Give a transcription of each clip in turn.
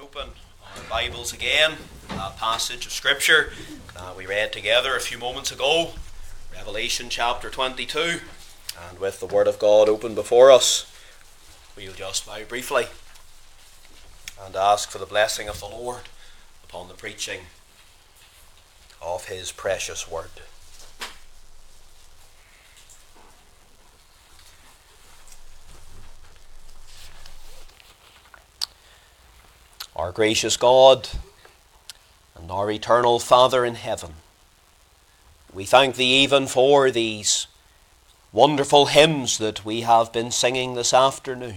Open our Bibles again, that passage of Scripture that we read together a few moments ago, Revelation chapter 22, and with the Word of God open before us, we'll just bow briefly and ask for the blessing of the Lord upon the preaching of His precious Word. Our gracious God and our eternal Father in heaven, we thank Thee even for these wonderful hymns that we have been singing this afternoon.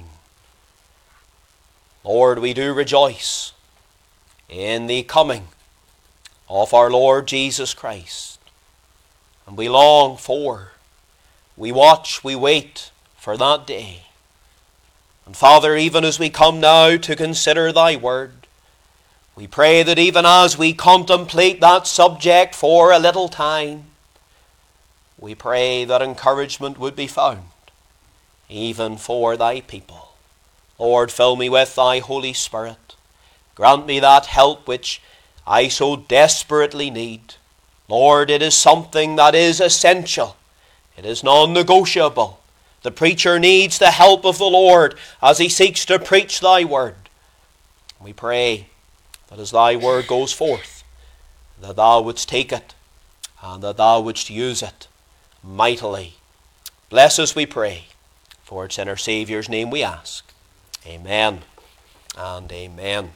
Lord, we do rejoice in the coming of our Lord Jesus Christ, and we long for, we watch, we wait for that day. And Father, even as we come now to consider Thy Word, we pray that even as we contemplate that subject for a little time, we pray that encouragement would be found, even for Thy people. Lord, fill me with Thy Holy Spirit. Grant me that help which I so desperately need. Lord, it is something that is essential. It is non-negotiable. The preacher needs the help of the Lord as he seeks to preach Thy Word. We pray that as Thy Word goes forth, that Thou wouldst take it and that Thou wouldst use it mightily. Bless us, we pray, for it's in our Saviour's name we ask. Amen and amen.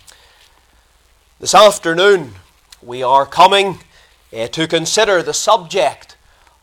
This afternoon we are coming to consider the subject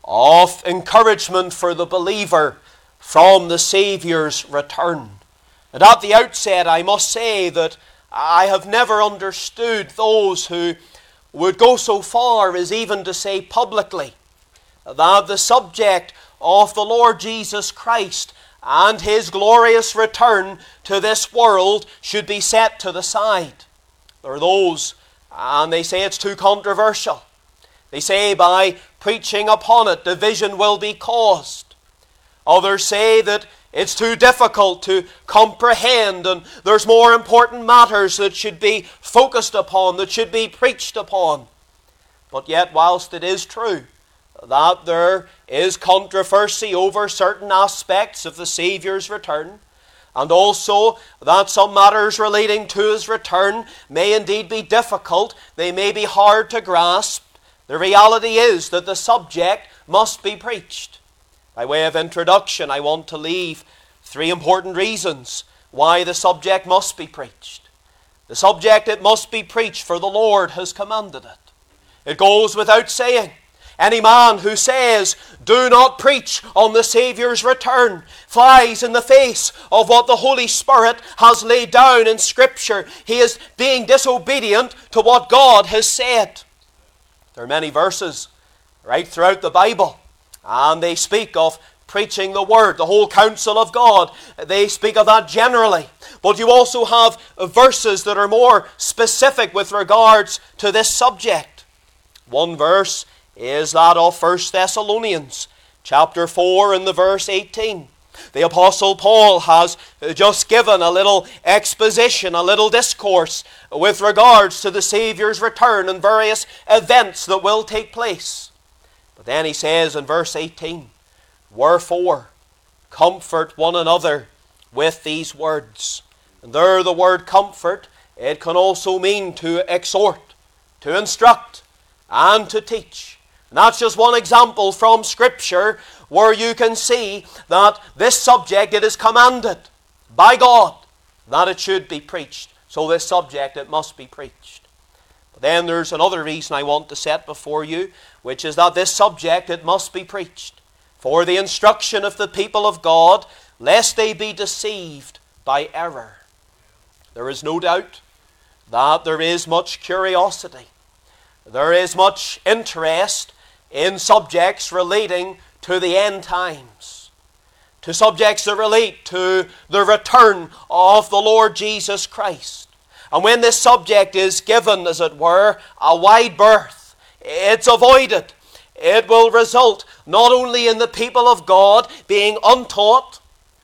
of encouragement for the believer from the Saviour's return. And at the outset I must say that I have never understood those who would go so far as even to say publicly that the subject of the Lord Jesus Christ and His glorious return to this world should be set to the side. There are those, and they say it's too controversial. They say by preaching upon it, division will be caused. Others say that it's too difficult to comprehend and there's more important matters that should be focused upon, that should be preached upon. But yet, whilst it is true that there is controversy over certain aspects of the Saviour's return, and also that some matters relating to His return may indeed be difficult, they may be hard to grasp, the reality is that the subject must be preached. By way of introduction, I want to leave three important reasons why the subject must be preached. The subject, it must be preached, for the Lord has commanded it. It goes without saying. Any man who says, do not preach on the Saviour's return, flies in the face of what the Holy Spirit has laid down in Scripture. He is being disobedient to what God has said. There are many verses right throughout the Bible, and they speak of preaching the Word, the whole counsel of God. They speak of that generally. But you also have verses that are more specific with regards to this subject. One verse is that of 1 Thessalonians chapter 4 and the verse 18. The Apostle Paul has just given a little exposition, a little discourse with regards to the Saviour's return and various events that will take place. But then he says in verse 18, wherefore, comfort one another with these words. And there the word comfort, it can also mean to exhort, to instruct, and to teach. And that's just one example from Scripture where you can see that this subject, it is commanded by God that it should be preached. So this subject, it must be preached. But then there's another reason I want to set before you, which is that this subject, it must be preached for the instruction of the people of God, lest they be deceived by error. There is no doubt that there is much curiosity. There is much interest in subjects relating to the end times, to subjects that relate to the return of the Lord Jesus Christ. And when this subject is given, as it were, a wide berth, it's avoided. It will result not only in the people of God being untaught,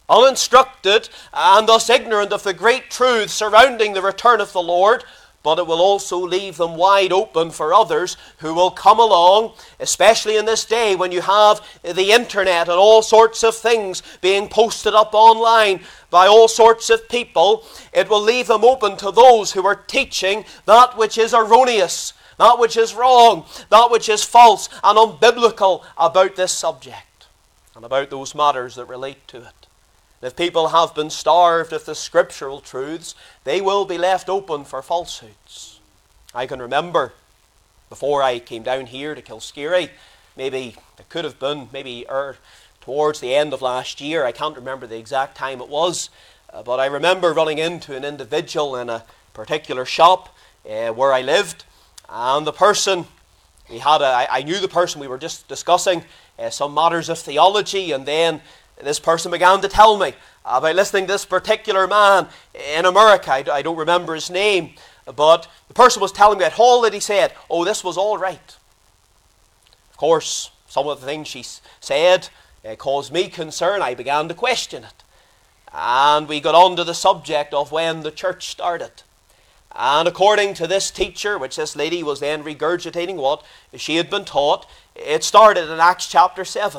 uninstructed, and thus ignorant of the great truths surrounding the return of the Lord, but it will also leave them wide open for others who will come along, especially in this day when you have the internet and all sorts of things being posted up online by all sorts of people. It will leave them open to those who are teaching that which is erroneous, that which is wrong, that which is false and unbiblical about this subject and about those matters that relate to it. If people have been starved of the scriptural truths, they will be left open for falsehoods. I can remember before I came down here to Kilskeary, maybe it could have been towards the end of last year. I can't remember the exact time it was, but I remember running into an individual in a particular shop where I lived, and the person, I knew the person, we were just discussing some matters of theology, and then this person began to tell me about listening to this particular man in America. I don't remember his name, but the person was telling me that all that he said, this was all right. Of course, some of the things she said caused me concern. I began to question it. And we got on to the subject of when the church started. And according to this teacher, which this lady was then regurgitating what she had been taught, it started in Acts chapter 7.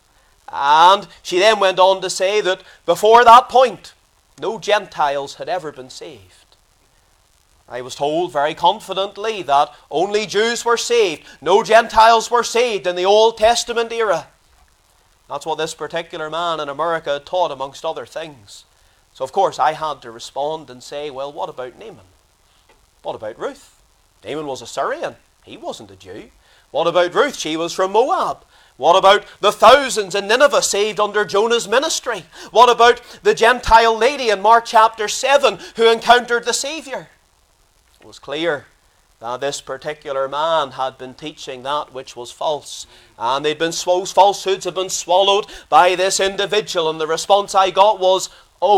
And she then went on to say that before that point, no Gentiles had ever been saved. I was told very confidently that only Jews were saved. No Gentiles were saved in the Old Testament era. That's what this particular man in America had taught, amongst other things. So of course I had to respond and say, well, what about Naaman? What about Ruth? Naaman was a Syrian. He wasn't a Jew. What about Ruth? She was from Moab. What about the thousands in Nineveh saved under Jonah's ministry? What about the Gentile lady in Mark chapter 7 who encountered the Savior? It was clear that this particular man had been teaching that which was false. And falsehoods had been swallowed by this individual. And the response I got was,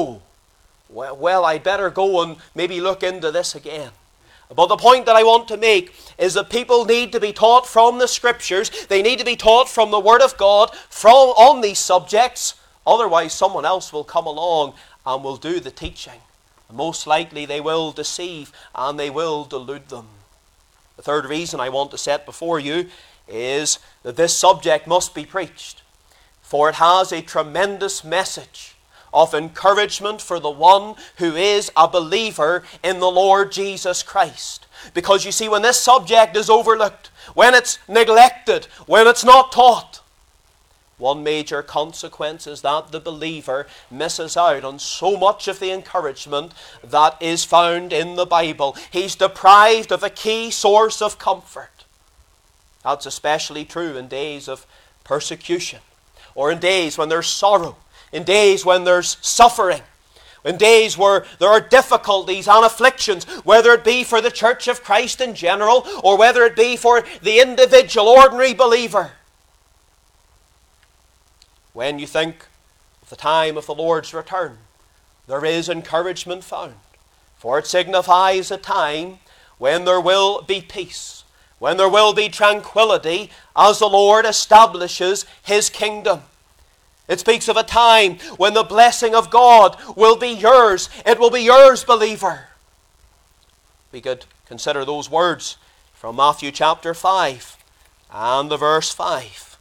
well, I'd better go and maybe look into this again. But the point that I want to make is that people need to be taught from the Scriptures. They need to be taught from the Word of God on these subjects. Otherwise, someone else will come along and will do the teaching. And most likely they will deceive and they will delude them. The third reason I want to set before you is that this subject must be preached. For it has a tremendous message of encouragement for the one who is a believer in the Lord Jesus Christ. Because you see, when this subject is overlooked, when it's neglected, when it's not taught, one major consequence is that the believer misses out on so much of the encouragement that is found in the Bible. He's deprived of a key source of comfort. That's especially true in days of persecution, or in days when there's sorrow, in days when there's suffering, in days where there are difficulties and afflictions, whether it be for the Church of Christ in general, or whether it be for the individual, ordinary believer. When you think of the time of the Lord's return, there is encouragement found, for it signifies a time when there will be peace, when there will be tranquility as the Lord establishes His kingdom. It speaks of a time when the blessing of God will be yours. It will be yours, believer. We could consider those words from Matthew chapter 5 and the verse 5.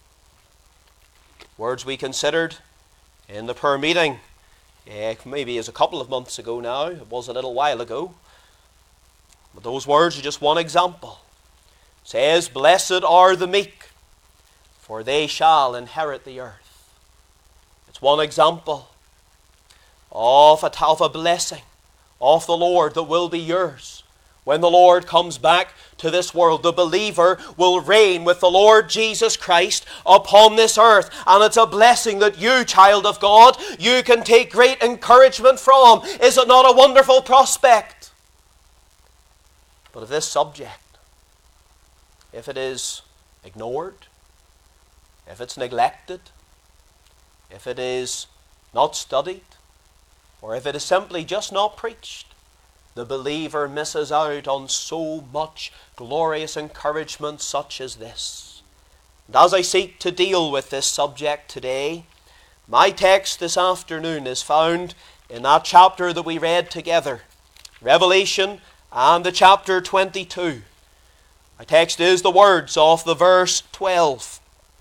Words we considered in the prayer meeting, maybe as a couple of months ago now. It was a little while ago. But those words are just one example. It says, "Blessed are the meek, for they shall inherit the earth." It's one example of a blessing of the Lord that will be yours. When the Lord comes back to this world, the believer will reign with the Lord Jesus Christ upon this earth. And it's a blessing that you, child of God, you can take great encouragement from. Is it not a wonderful prospect? But if this subject, if it is ignored, if it's neglected, if it is not studied, or if it is simply just not preached, the believer misses out on so much glorious encouragement such as this. And as I seek to deal with this subject today, My text this afternoon is found in that chapter that we read together, Revelation and the chapter 22. My text is the words of the verse 12.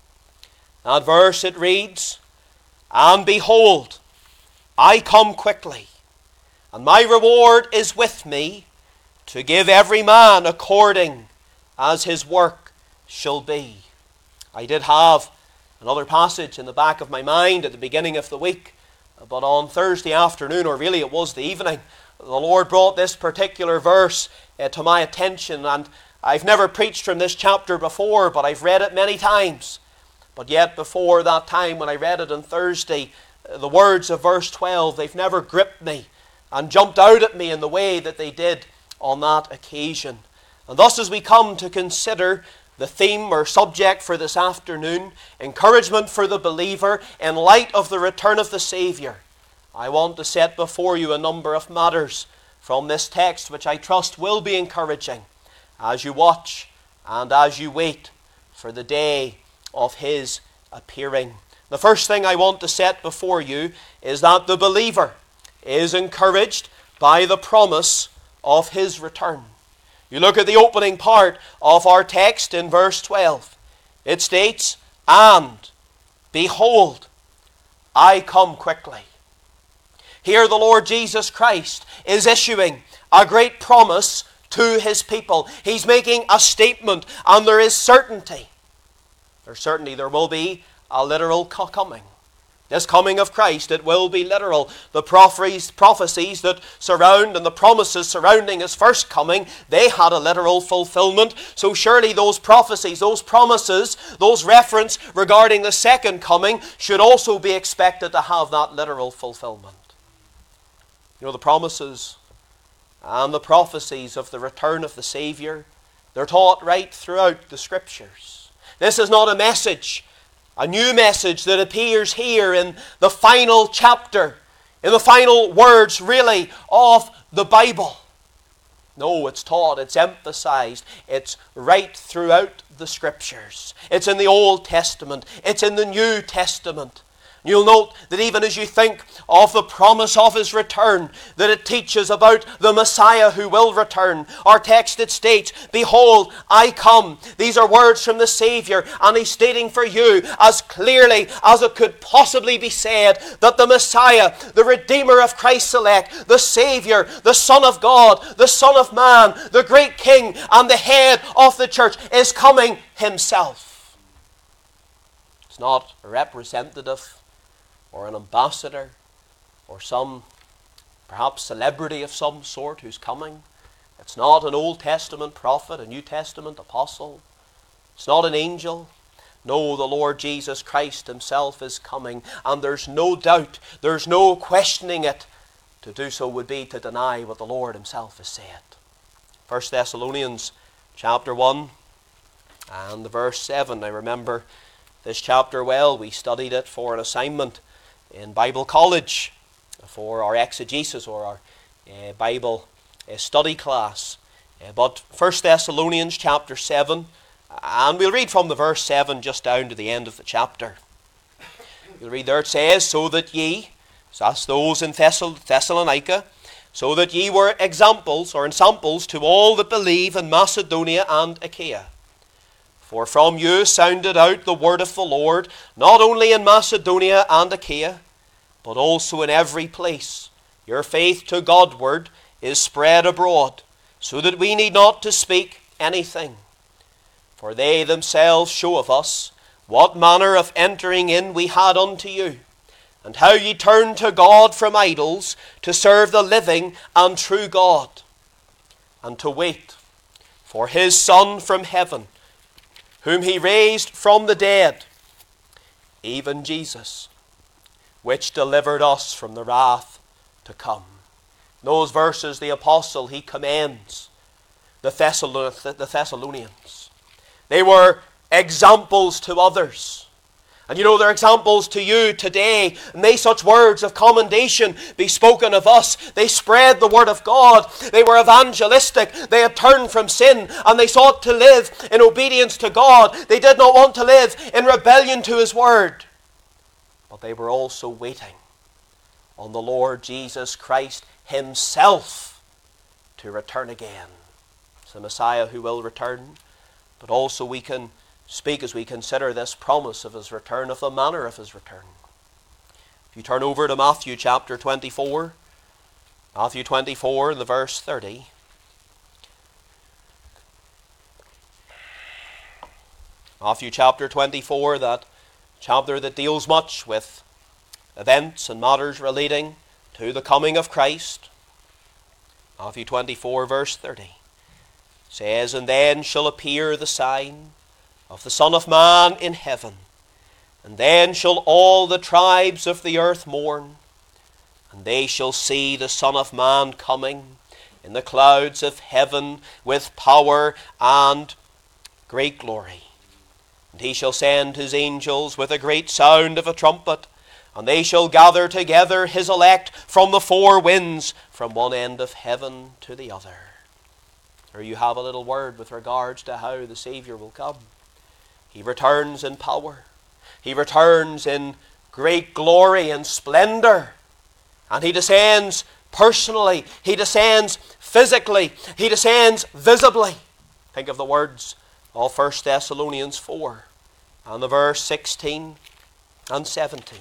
That verse, it reads, "And behold, I come quickly, and my reward is with me, to give every man according as his work shall be." I did have another passage in the back of my mind at the beginning of the week, but on Thursday afternoon, or really it was the evening, the Lord brought this particular verse to my attention, and I've never preached from this chapter before, but I've read it many times. But yet before that time when I read it on Thursday, the words of verse 12, they've never gripped me and jumped out at me in the way that they did on that occasion. And thus, as we come to consider the theme or subject for this afternoon, encouragement for the believer in light of the return of the Saviour, I want to set before you a number of matters from this text which I trust will be encouraging as you watch and as you wait for the day of His appearing. The first thing I want to set before you is that the believer is encouraged by the promise of His return. You look at the opening part of our text in verse 12. It states, "And behold, I come quickly." Here the Lord Jesus Christ is issuing a great promise to His people. He's making a statement, and there is certainty. There will be a literal coming. This coming of Christ, it will be literal. The prophecies that surround and the promises surrounding His first coming, they had a literal fulfillment. So surely those prophecies, those promises, those reference regarding the second coming should also be expected to have that literal fulfillment. You know, the promises and the prophecies of the return of the Saviour, they're taught right throughout the Scriptures. This is not a message, a new message that appears here in the final chapter, in the final words, really, of the Bible. No, it's taught, it's emphasized, it's right throughout the Scriptures. It's in the Old Testament, it's in the New Testament. You'll note that even as you think of the promise of His return, that it teaches about the Messiah who will return. Our text, it states, "Behold, I come." These are words from the Saviour, and He's stating for you as clearly as it could possibly be said that the Messiah, the Redeemer of Christ's elect, the Saviour, the Son of God, the Son of Man, the great King and the head of the church is coming Himself. It's not a representative or an ambassador, or some perhaps celebrity of some sort who's coming. It's not an Old Testament prophet, a New Testament apostle. It's not an angel. No, the Lord Jesus Christ Himself is coming, and there's no doubt, there's no questioning it. To do so would be to deny what the Lord Himself has said. 1 Thessalonians chapter 1 and the verse 7. I remember this chapter well. We studied it for an assignment in Bible college for our exegesis or our Bible study class. But 1 Thessalonians chapter 7, and we'll read from the verse 7 just down to the end of the chapter. You'll read there, it says, "So that ye," so that's those in Thessalonica, "so that ye were examples or ensamples to all that believe in Macedonia and Achaia. For from you sounded out the word of the Lord, not only in Macedonia and Achaia, but also in every place. Your faith to Godward is spread abroad, so that we need not to speak anything. For they themselves show of us what manner of entering in we had unto you, and how ye turned to God from idols to serve the living and true God, and to wait for His Son from heaven, whom He raised from the dead, even Jesus, which delivered us from the wrath to come." In those verses, the apostle, he commends the Thessalonians. They were examples to others. And you know, they're examples to you today. May such words of commendation be spoken of us. They spread the word of God. They were evangelistic. They had turned from sin and they sought to live in obedience to God. They did not want to live in rebellion to His word. but they were also waiting on the Lord Jesus Christ himself to return again. It's the Messiah who will return, but also we can speak as we consider this promise of his return, of the manner of his return. If you turn over to Matthew chapter 24, Matthew 24 and the verse 30. Matthew chapter 24, that chapter that deals much with events and matters relating to the coming of Christ. Matthew 24 verse 30 says, "And then shall appear the sign of the Son of Man in heaven, and then shall all the tribes of the earth mourn, and they shall see the Son of Man coming in the clouds of heaven with power and great glory. And he shall send his angels with a great sound of a trumpet, and they shall gather together his elect from the four winds, from one end of heaven to the other." Here you have a little word with regards to how the Saviour will come. He returns in power. He returns in great glory and splendor. And he descends personally. He descends physically. He descends visibly. Think of the words of 1 Thessalonians 4 and the verse 16 and 17.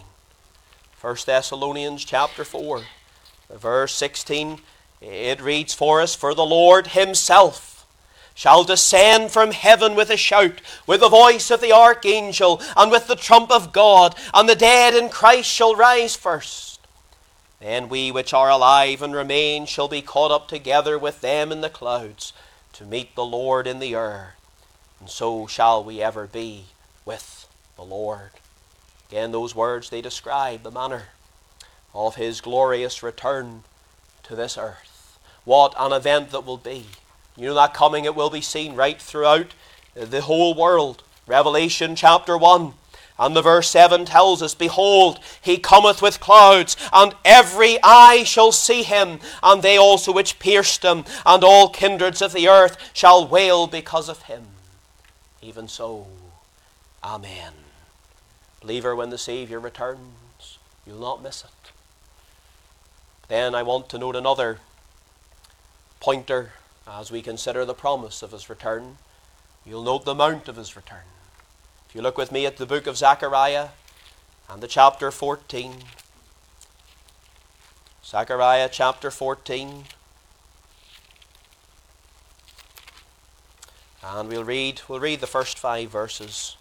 1 Thessalonians chapter 4, verse 16, it reads for us, "For the Lord himself shall descend from heaven with a shout, with the voice of the archangel, and with the trump of God, and the dead in Christ shall rise first. Then we which are alive and remain shall be caught up together with them in the clouds, to meet the Lord in the air, and so shall we ever be with the Lord." Again, those words, they describe the manner of his glorious return to this earth. What an event that will be. You know, that coming, it will be seen right throughout the whole world. Revelation chapter 1 and the verse 7 tells us, "Behold, he cometh with clouds, and every eye shall see him, and they also which pierced him, and all kindreds of the earth shall wail because of him. Even so, Amen." Believer, when the Saviour returns, you'll not miss it. Then I want to note another pointer as we consider the promise of his return. You'll note the mount of his return. If you look with me at the book of Zechariah and the chapter 14. Zechariah chapter 14. And we'll read the first 5 verses.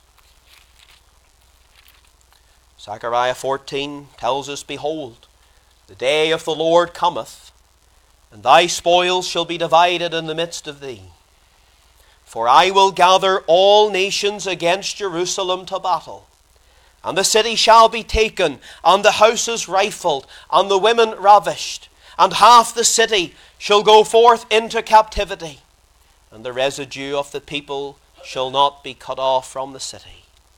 Zechariah 14 tells us, "Behold, the day of the Lord cometh, and thy spoils shall be divided in the midst of thee. For I will gather all nations against Jerusalem to battle. And the city shall be taken, and the houses rifled, and the women ravished. And half the city shall go forth into captivity, and the residue of the people shall not be cut off from the city.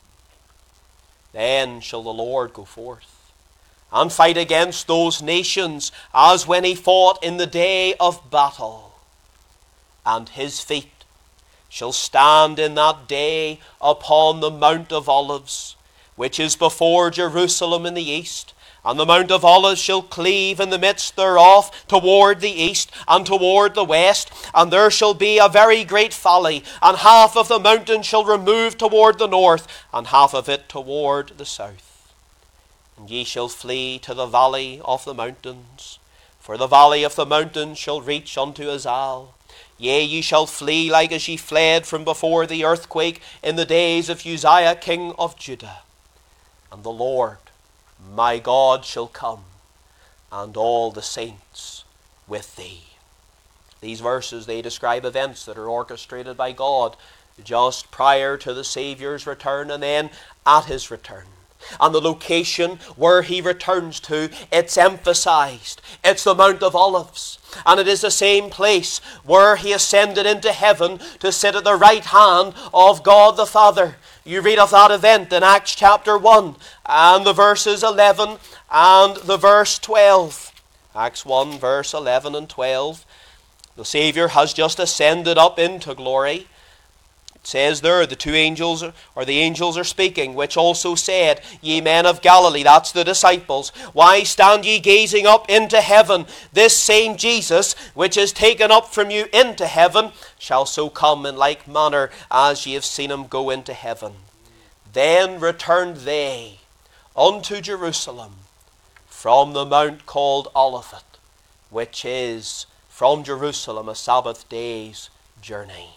Then shall the Lord go forth and fight against those nations as when he fought in the day of battle. And his feet shall stand in that day upon the Mount of Olives, which is before Jerusalem in the east. And the Mount of Olives shall cleave in the midst thereof toward the east and toward the west. And there shall be a very great valley, and half of the mountain shall remove toward the north, and half of it toward the south. And ye shall flee to the valley of the mountains, for the valley of the mountains shall reach unto Azal. Yea, ye shall flee like as ye fled from before the earthquake in the days of Uzziah king of Judah. And the Lord my God shall come, and all the saints with thee." These verses, they describe events that are orchestrated by God just prior to the Saviour's return and then at his return. And the location where he returns to, it's emphasized. It's the Mount of Olives. And it is the same place where he ascended into heaven to sit at the right hand of God the Father. You read of that event in Acts chapter 1 and the verses 11 and the verse 12. Acts 1 verse 11 and 12. The Saviour has just ascended up into glory It says there, the two angels, or the angels are speaking, which also said, Ye men of Galilee, that's the disciples, why stand ye gazing up into heaven? This same Jesus, which is taken up from you into heaven, shall so come in like manner as ye have seen him go into heaven. Then returned they unto Jerusalem from the mount called Olivet, which is from Jerusalem a Sabbath day's journey.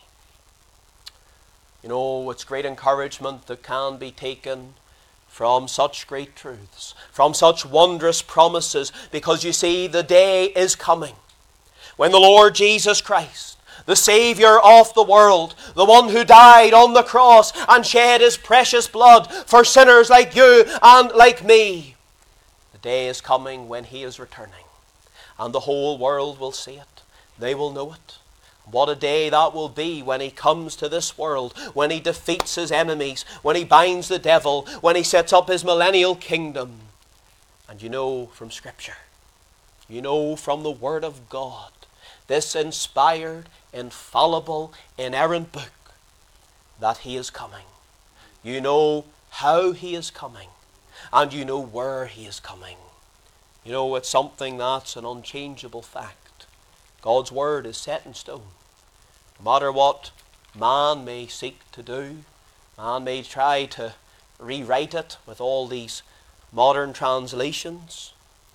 You know, it's great encouragement that can be taken from such great truths, from such wondrous promises, because you see, the day is coming when the Lord Jesus Christ, the Saviour of the world, the one who died on the cross and shed his precious blood for sinners like you and like me, the day is coming when he is returning, and the whole world will see it. They will know it. What a day that will be when he comes to this world, when he defeats his enemies, when he binds the devil, when he sets up his millennial kingdom. And you know from Scripture, you know from the Word of God, this inspired, infallible, inerrant book, that he is coming. You know how he is coming, and you know where he is coming. You know, it's something that's an unchangeable fact. God's Word is set in stone. No matter what man may seek to do, man may try to rewrite it with all these modern translations,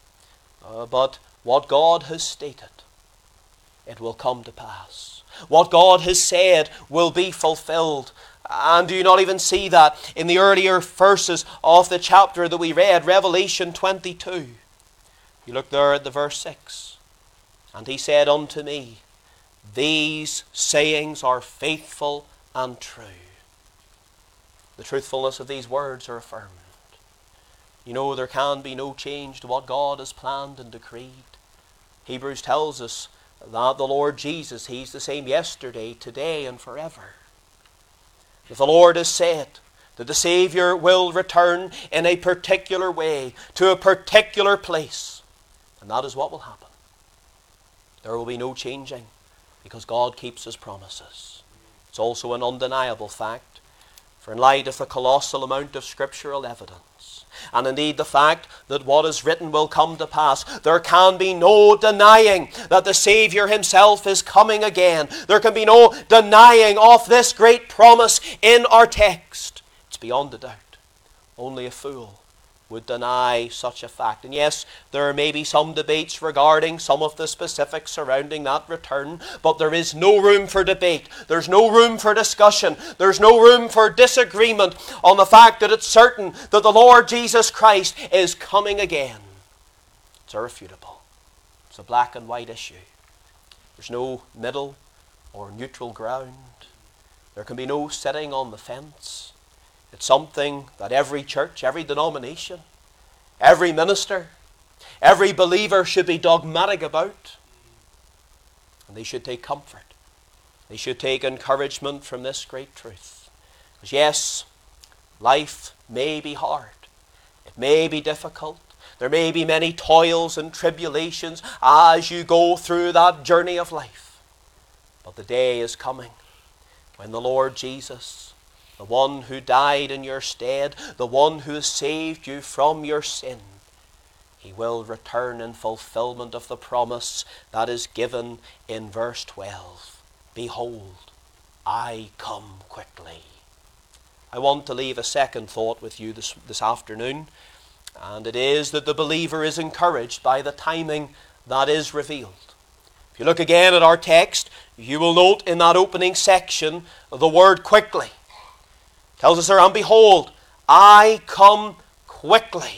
but what God has stated, it will come to pass. What God has said will be fulfilled. And do you not even see that in the earlier verses of the chapter that we read, Revelation 22? You look there at the verse 6. And he said unto me, These sayings are faithful and true. The truthfulness of these words are affirmed. You know, there can be no change to what God has planned and decreed. Hebrews tells us that the Lord Jesus, he's the same yesterday, today, and forever. If the Lord has said that the Saviour will return in a particular way, to a particular place, and that is what will happen. There will be no changing, because God keeps his promises. It's also an undeniable fact, for in light of the colossal amount of scriptural evidence, and indeed the fact that what is written will come to pass, there can be no denying that the Saviour himself is coming again. There can be no denying of this great promise in our text. It's beyond a doubt. Only a fool would deny such a fact. And yes, there may be some debates regarding some of the specifics surrounding that return, but there is no room for debate. There's no room for discussion. There's no room for disagreement on the fact that it's certain that the Lord Jesus Christ is coming again. It's irrefutable. It's a black and white issue. There's no middle or neutral ground. There can be no sitting on the fence. It's something that every church, every denomination, every minister, every believer should be dogmatic about. And they should take comfort. They should take encouragement from this great truth. Because yes, life may be hard. It may be difficult. There may be many toils and tribulations as you go through that journey of life. But the day is coming when the Lord Jesus, the one who died in your stead, the one who has saved you from your sin, he will return in fulfillment of the promise that is given in verse 12. Behold, I come quickly. I want to leave a second thought with you this afternoon, and it is that the believer is encouraged by the timing that is revealed. If you look again at our text, you will note in that opening section the word quickly. It tells us there, and behold, I come quickly.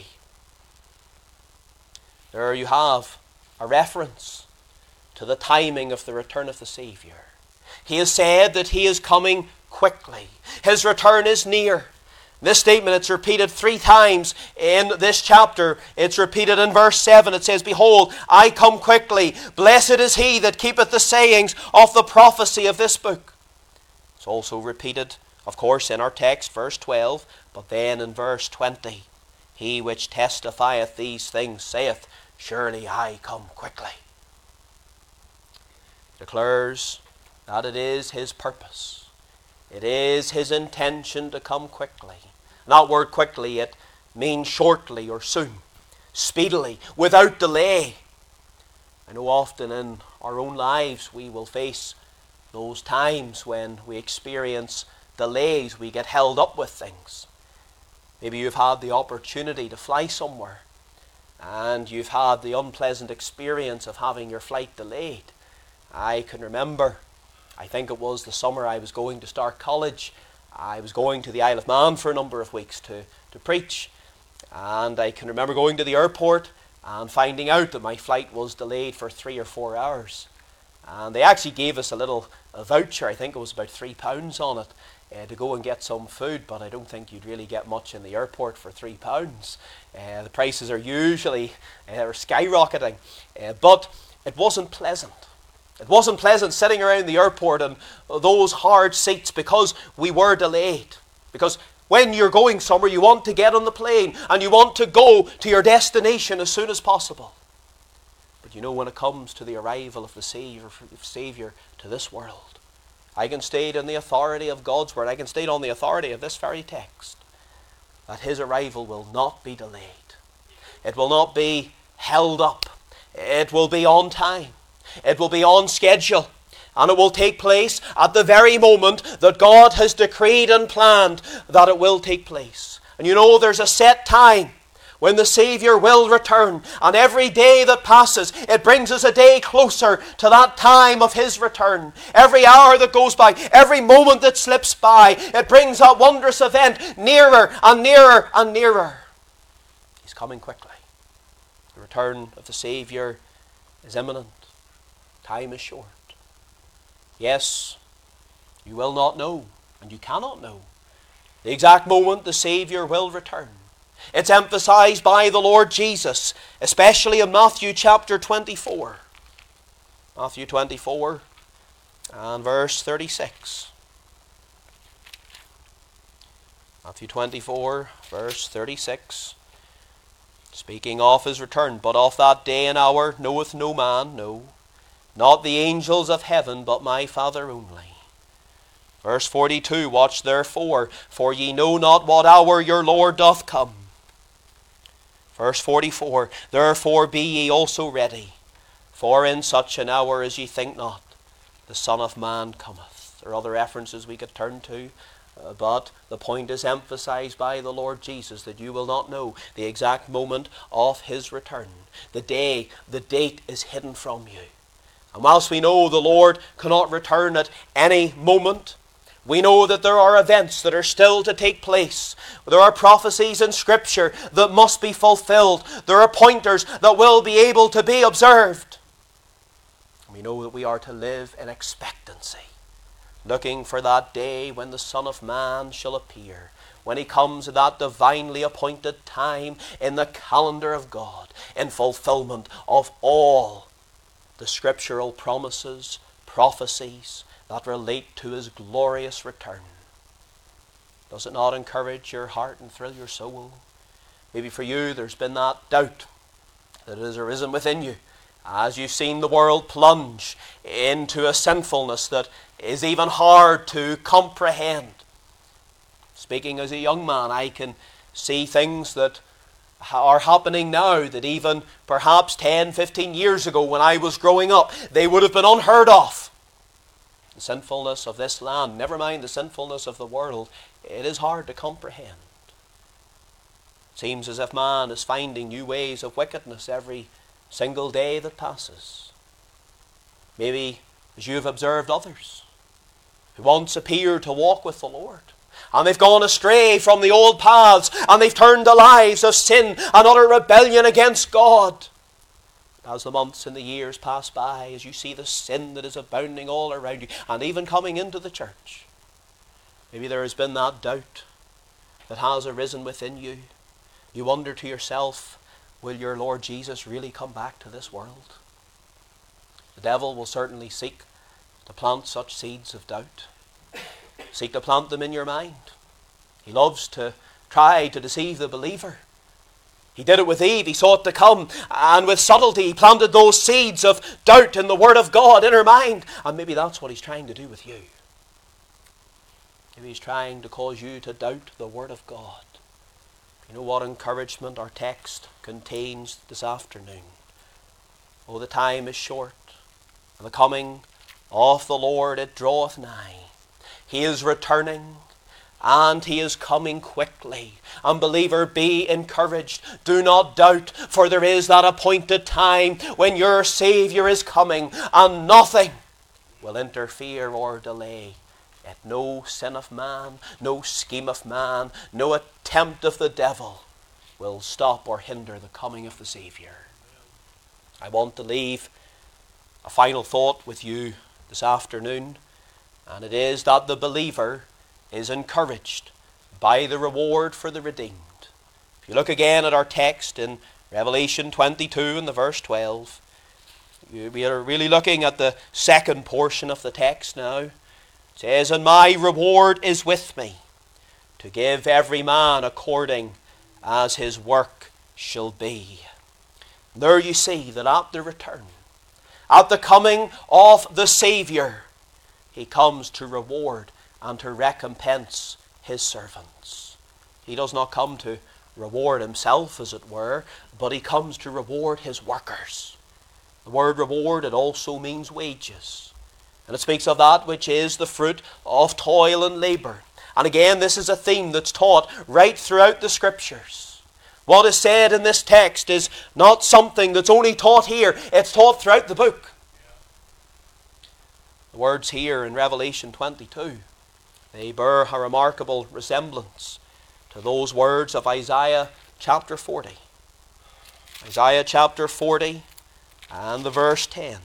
There you have a reference to the timing of the return of the Saviour. He has said that he is coming quickly. His return is near. This statement, it's repeated 3 times in this chapter. It's repeated in verse 7. It says, Behold, I come quickly. Blessed is he that keepeth the sayings of the prophecy of this book. It's also repeated, of course, in our text, verse 12. But then in verse 20, He which testifieth these things saith, Surely I come quickly. Declares that it is his purpose, It is His intention to come quickly. And that word quickly, it means shortly or soon, speedily, without delay. I know often in our own lives we will face those times when we experience delays, we get held up with things. Maybe you've had the opportunity to fly somewhere and you've had the unpleasant experience of having your flight delayed. I can remember, I think it was the summer I was going to start college. I was going to the Isle of Man for a number of weeks to preach. And I can remember going to the airport and finding out that my flight was delayed for 3 or 4 hours. And they actually gave us a voucher, I think it was about £3 on it, to go and get some food, but I don't think you'd really get much in the airport for £3. The prices are usually skyrocketing, but it wasn't pleasant. It wasn't pleasant sitting around the airport and those hard seats because we were delayed. Because when you're going somewhere, you want to get on the plane and you want to go to your destination as soon as possible. But you know, when it comes to the arrival of the Savior to this world, I can state in the authority of God's Word, I can state on the authority of this very text, that His arrival will not be delayed. It will not be held up. It will be on time. It will be on schedule. And it will take place at the very moment that God has decreed and planned that it will take place. And you know, there's a set time when the Savior will return. And every day that passes, it brings us a day closer to that time of His return. Every hour that goes by, every moment that slips by, it brings that wondrous event nearer and nearer and nearer. He's coming quickly. The return of the Savior is imminent. Time is short. Yes, you will not know, and you cannot know the exact moment the Savior will return. It's emphasized by the Lord Jesus, especially in Matthew chapter 24. Matthew 24 and verse 36. Matthew 24, verse 36. Speaking of His return, but of that day and hour knoweth no man, no, not the angels of heaven, but my Father only. Verse 42, watch therefore, for ye know not what hour your Lord doth come. Verse 44, therefore be ye also ready, for in such an hour as ye think not, the Son of Man cometh. There are other references we could turn to, but the point is emphasized by the Lord Jesus that you will not know the exact moment of His return. The day, the date is hidden from you. And whilst we know the Lord cannot return at any moment, we know that there are events that are still to take place. There are prophecies in Scripture that must be fulfilled. There are pointers that will be able to be observed. We know that we are to live in expectancy, looking for that day when the Son of Man shall appear, when He comes at that divinely appointed time in the calendar of God, in fulfillment of all the scriptural promises, prophecies that relate to His glorious return. Does it not encourage your heart and thrill your soul? Maybe for you there's been that doubt that has arisen within you as you've seen the world plunge into a sinfulness that is even hard to comprehend. Speaking as a young man, I can see things that are happening now that even perhaps 10, 15 years ago when I was growing up, they would have been unheard of. The sinfulness of this land, never mind the sinfulness of the world, it is hard to comprehend. It seems as if man is finding new ways of wickedness every single day that passes. Maybe as you have observed others who once appeared to walk with the Lord, and they've gone astray from the old paths, and they've turned to lives of sin and utter rebellion against God. As the months and the years pass by, as you see the sin that is abounding all around you, and even coming into the church, maybe there has been that doubt that has arisen within you. You wonder to yourself, will your Lord Jesus really come back to this world? The devil will certainly seek to plant such seeds of doubt. Seek to plant them in your mind. He loves to try to deceive the believer. He did it with Eve. He sought to come, and with subtlety he planted those seeds of doubt in the Word of God in her mind. And maybe that's what he's trying to do with you. Maybe he's trying to cause you to doubt the Word of God. You know what encouragement our text contains this afternoon? Oh, the time is short, and the coming of the Lord, it draweth nigh. He is returning, and he is coming quickly. Unbeliever, be encouraged. Do not doubt, for there is that appointed time when your Saviour is coming, and nothing will interfere or delay. Yet no sin of man, no scheme of man, no attempt of the devil will stop or hinder the coming of the Saviour. I want to leave a final thought with you this afternoon, and it is that the believer is encouraged by the reward for the redeemed. If you look again at our text in Revelation 22 and the verse 12, we are really looking at the second portion of the text now. It says, "And my reward is with me, to give every man according as his work shall be." And there you see that at the return, at the coming of the Saviour, he comes to reward and to recompense his servants. He does not come to reward himself, as it were, but he comes to reward his workers. The word reward, it also means wages. And it speaks of that which is the fruit of toil and labour. And again, this is a theme that's taught right throughout the Scriptures. What is said in this text is not something that's only taught here. It's taught throughout the book. The words here in Revelation 22, they bear a remarkable resemblance to those words of Isaiah chapter 40. Isaiah chapter 40 and the verse 10.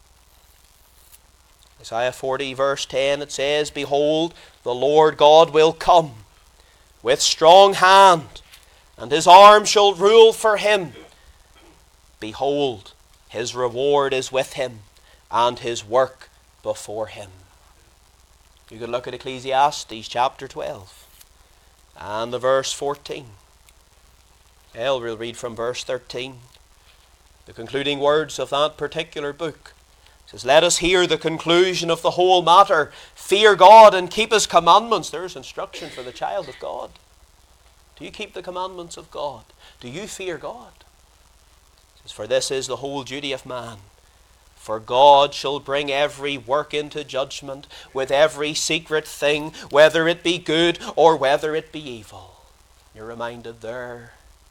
Isaiah 40 verse 10, it says, "Behold, the Lord God will come with strong hand, and his arm shall rule for him. Behold, his reward is with him, and his work before him." You could look at Ecclesiastes chapter 12 and the verse 14. We'll read from verse 13. The concluding words of that particular book. It says, "Let us hear the conclusion of the whole matter. Fear God and keep his commandments." There's instruction for the child of God. Do you keep the commandments of God? Do you fear God? It says, "For this is the whole duty of man. For God shall bring every work into judgment with every secret thing, whether it be good or whether it be evil." You're reminded there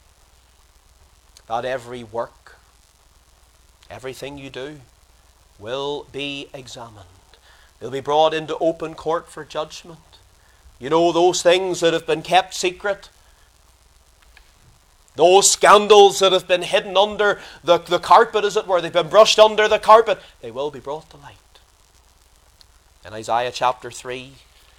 that every work, everything you do, will be examined. They'll be brought into open court for judgment. You know, those things that have been kept secret, those scandals that have been hidden under the carpet, as it were, they've been brushed under the carpet, they will be brought to light. In Isaiah chapter 3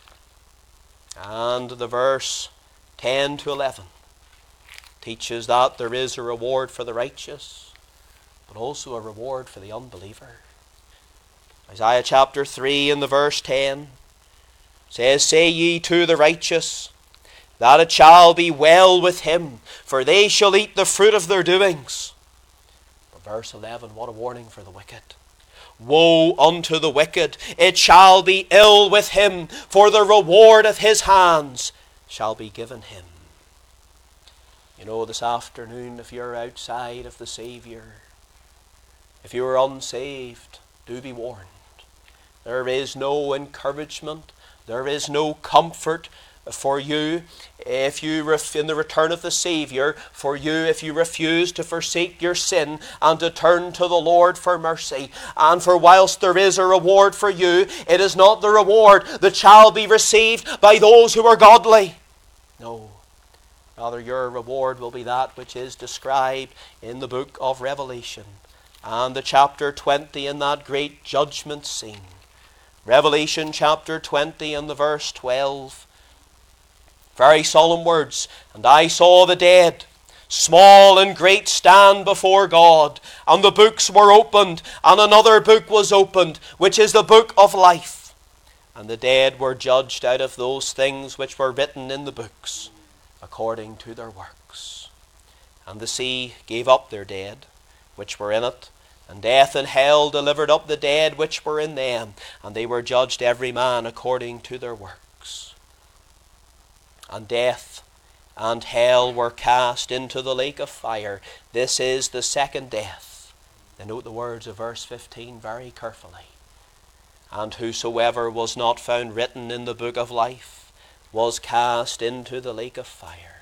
and the verse 10 to 11 teaches that there is a reward for the righteous, but also a reward for the unbeliever. Isaiah chapter 3 and the verse 10 says, "Say ye to the righteous, that it shall be well with him, for they shall eat the fruit of their doings." But verse 11, what a warning for the wicked. "Woe unto the wicked, it shall be ill with him, for the reward of his hands shall be given him." You know, this afternoon, if you're outside of the Saviour, if you are unsaved, do be warned. There is no encouragement, there is no comfort for you if you in the return of the Saviour, for you if you refuse to forsake your sin and to turn to the Lord for mercy. And for whilst there is a reward for you, it is not the reward that shall be received by those who are godly. No, rather your reward will be that which is described in the book of Revelation and the chapter 20 in that great judgment scene. Revelation chapter 20 and the verse 12. Very solemn words. "And I saw the dead, small and great, stand before God, and the books were opened, and another book was opened, which is the book of life. And the dead were judged out of those things which were written in the books, according to their works. And the sea gave up their dead, which were in it, and death and hell delivered up the dead which were in them, and they were judged every man according to their works. and death and hell were cast into the lake of fire. This is the second death. Then note the words of verse 15 very carefully. And whosoever was not found written in the book of life was cast into the lake of fire.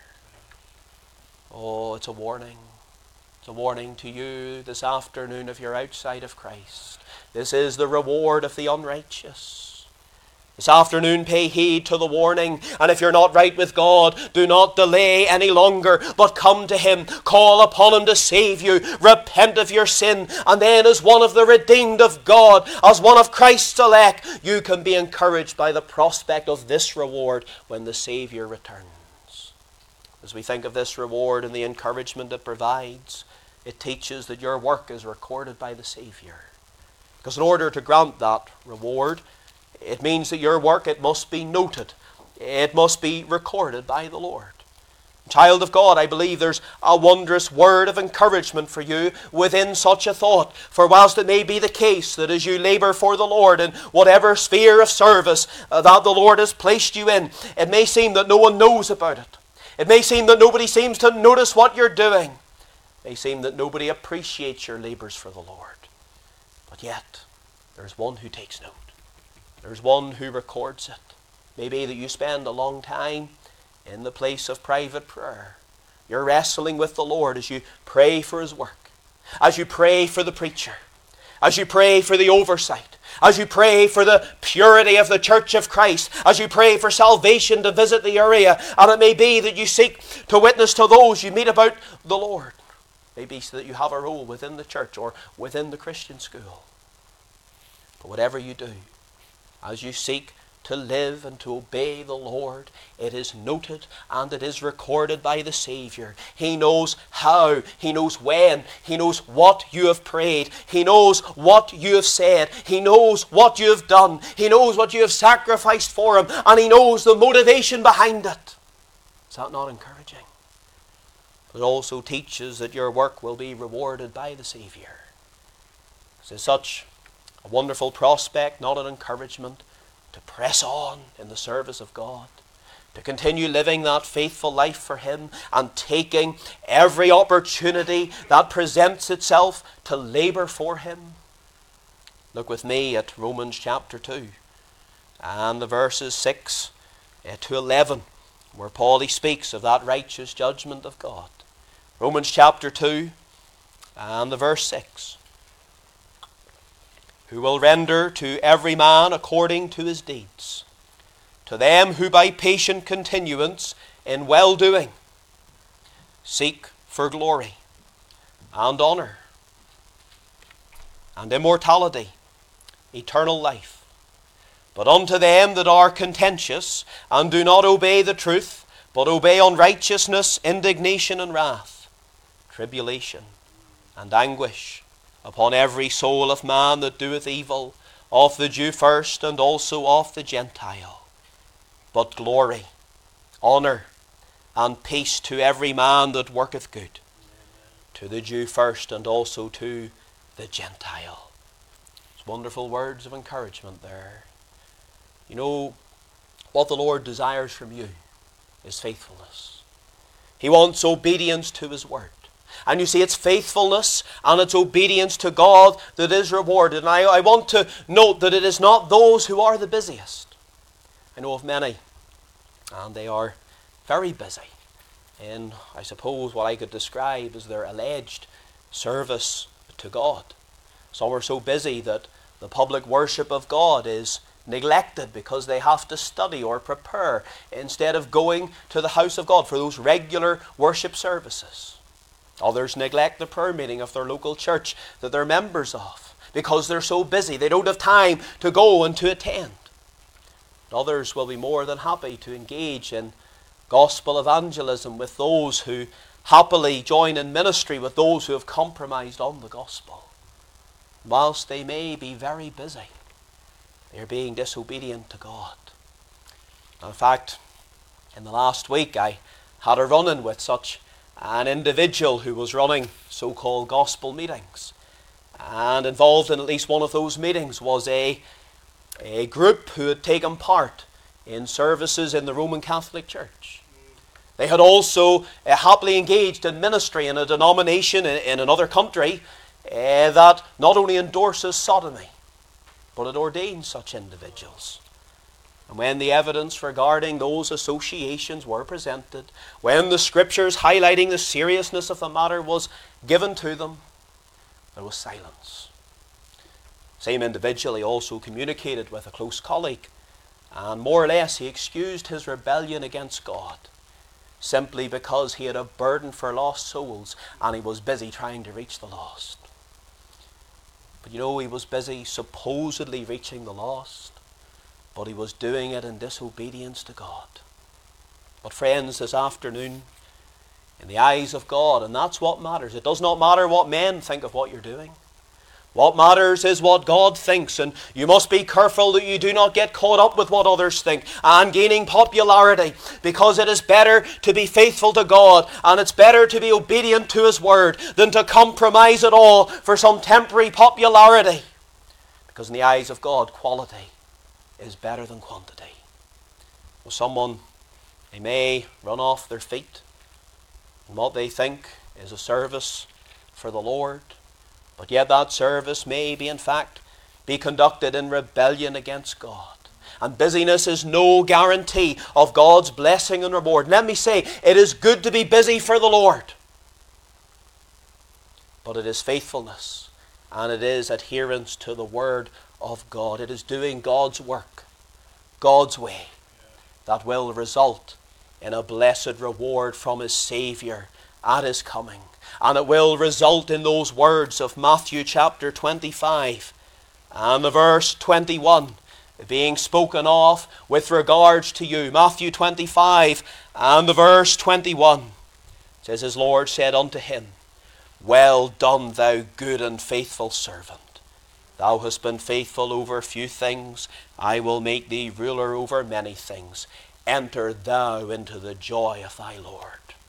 Oh, it's a warning. It's a warning to you this afternoon if you're outside of Christ. This is the reward of the unrighteous. This afternoon, pay heed to the warning, and if you're not right with God, do not delay any longer, but come to Him, call upon Him to save you, repent of your sin, and then as one of the redeemed of God, as one of Christ's elect, you can be encouraged by the prospect of this reward when the Saviour returns. As we think of this reward and the encouragement it provides, it teaches that your work is recorded by the Saviour. Because in order to grant that reward, it means that your work, it must be noted. It must be recorded by the Lord. Child of God, I believe there's a wondrous word of encouragement for you within such a thought. For whilst it may be the case that as you labour for the Lord in whatever sphere of service that the Lord has placed you in, it may seem that no one knows about it. It may seem that nobody seems to notice what you're doing. It may seem that nobody appreciates your labours for the Lord. But yet, there's one who takes note. There's one who records it. Maybe that you spend a long time in the place of private prayer. You're wrestling with the Lord as you pray for His work, as you pray for the preacher, as you pray for the oversight, as you pray for the purity of the Church of Christ, as you pray for salvation to visit the area, and it may be that you seek to witness to those you meet about the Lord. Maybe so that you have a role within the church or within the Christian school. But whatever you do, as you seek to live and to obey the Lord, it is noted and it is recorded by the Saviour. He knows how, He knows when, He knows what you have prayed, He knows what you have said, He knows what you have done, He knows what you have sacrificed for Him, and He knows the motivation behind it. Is that not encouraging? But it also teaches that your work will be rewarded by the Saviour. This is such a wonderful prospect, not an encouragement, to press on in the service of God, to continue living that faithful life for Him and taking every opportunity that presents itself to labour for Him. Look with me at Romans chapter 2 and the verses 6 to 11, where Paul he speaks of that righteous judgment of God. Romans chapter 2 and the verse 6. Who will render to every man according to his deeds. To them who by patient continuance in well-doing seek for glory and honour and immortality, eternal life. But unto them that are contentious and do not obey the truth, but obey unrighteousness, indignation and wrath, tribulation and anguish, upon every soul of man that doeth evil, of the Jew first, and also of the Gentile. But glory, honour, and peace to every man that worketh good, to the Jew first, and also to the Gentile. It's wonderful words of encouragement there. You know, what the Lord desires from you is faithfulness. He wants obedience to His word. And you see, it's faithfulness and it's obedience to God that is rewarded. And I want to note that it is not those who are the busiest. I know of many, and they are very busy in, I suppose, what I could describe as their alleged service to God. Some are so busy that the public worship of God is neglected because they have to study or prepare instead of going to the house of God for those regular worship services. Others neglect the prayer meeting of their local church that they're members of because they're so busy. They don't have time to go and to attend. Others will be more than happy to engage in gospel evangelism with those who happily join in ministry with those who have compromised on the gospel. Whilst they may be very busy, they are being disobedient to God. In fact, in the last week I had a run-in with such an individual who was running so-called gospel meetings. And involved in at least one of those meetings was a group who had taken part in services in the Roman Catholic Church. They had also happily engaged in ministry in a denomination in another country that not only endorses sodomy, but it ordains such individuals. And when the evidence regarding those associations were presented, when the scriptures highlighting the seriousness of the matter was given to them, there was silence. Same individual he also communicated with a close colleague, and more or less he excused his rebellion against God simply because he had a burden for lost souls and he was busy trying to reach the lost. But you know, he was busy supposedly reaching the lost, but he was doing it in disobedience to God. But friends, this afternoon, in the eyes of God, and that's what matters. It does not matter what men think of what you're doing. What matters is what God thinks, and you must be careful that you do not get caught up with what others think and gaining popularity, because it is better to be faithful to God and it's better to be obedient to His Word than to compromise it all for some temporary popularity. Because in the eyes of God, quality is better than quantity. Well, someone, they may run off their feet in what they think is a service for the Lord, but yet that service may be in fact be conducted in rebellion against God. And busyness is no guarantee of God's blessing and reward. Let me say, it is good to be busy for the Lord, but it is faithfulness and it is adherence to the Word of God. It is doing God's work, God's way, that will result in a blessed reward from His Saviour at His coming. And it will result in those words of Matthew chapter 25 and the verse 21 being spoken of with regards to you. Matthew 25 and the verse 21 says, His Lord said unto him, Well done, thou good and faithful servant. Thou hast been faithful over few things. I will make thee ruler over many things. Enter thou into the joy of thy Lord.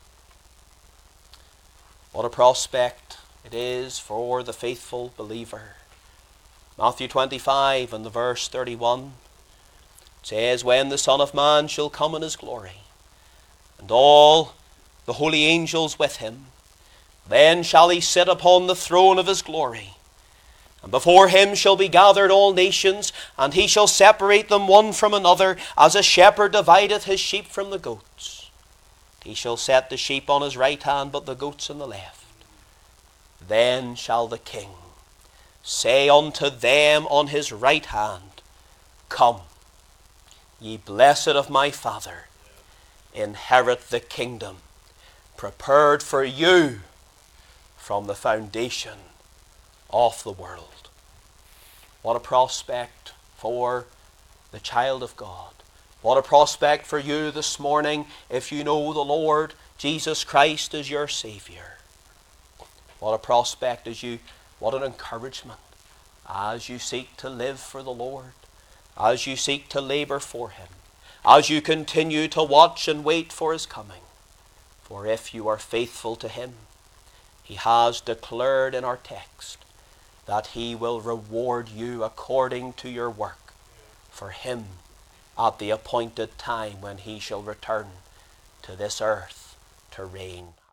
What a prospect it is for the faithful believer. Matthew 25 and the verse 31 says, When the Son of Man shall come in His glory, and all the holy angels with Him, then shall He sit upon the throne of His glory. And before Him shall be gathered all nations, and He shall separate them one from another, as a shepherd divideth his sheep from the goats. He shall set the sheep on His right hand, but the goats on the left. Then shall the King say unto them on His right hand, Come, ye blessed of my Father, inherit the kingdom prepared for you from the foundation of the world. What a prospect for the child of God. What a prospect for you this morning if you know the Lord Jesus Christ as your Saviour. What a prospect what an encouragement as you seek to live for the Lord, as you seek to labour for Him, as you continue to watch and wait for His coming. For if you are faithful to Him, He has declared in our text that He will reward you according to your work for Him at the appointed time when He shall return to this earth to reign.